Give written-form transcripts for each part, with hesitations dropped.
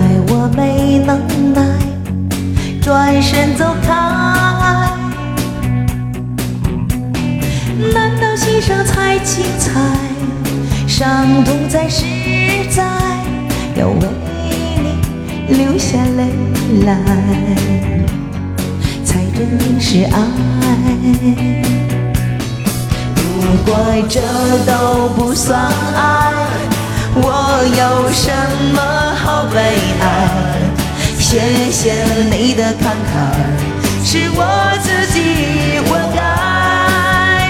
我没能耐，转身走开。难道牺牲才精彩？伤痛才实在，要为你流下泪来，才证明是爱。如果这都不算爱，我有什么好悲哀？谢谢你的慷慨，是我自己活该。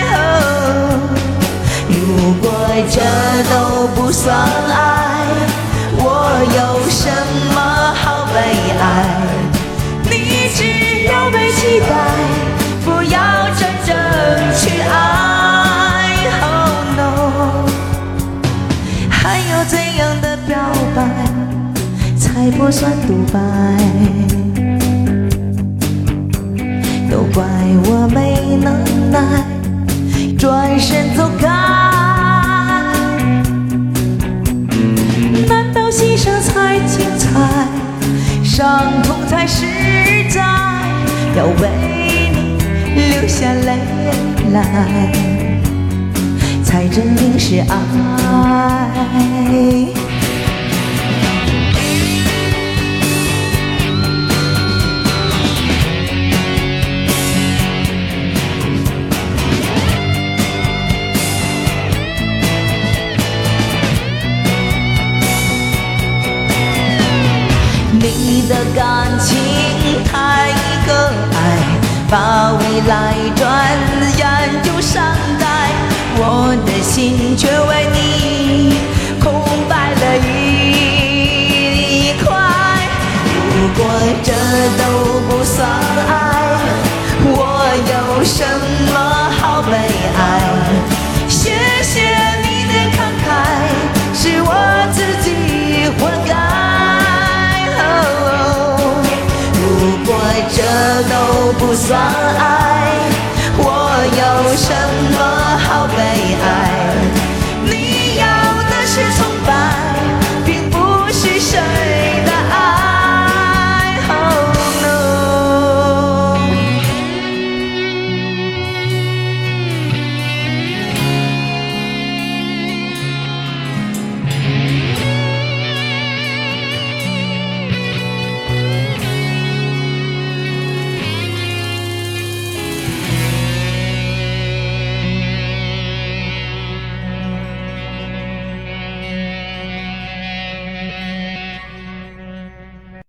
如果这都不算爱，我有什么好悲哀？你只要被期待，不要真正去爱。Oh no， 还有怎样的表白才不算独白？都怪我没能耐，转身走开。难道牺牲才精彩，伤痛才实在？要为你流下泪来，才证明是爱。你的感情太可爱，把未来转眼就伤殆，我的心却为你空白了一块。如果这都不算爱，我有什么好悲哀？谢谢你的慷慨，是我自己活该。如果这都不算爱，我有什么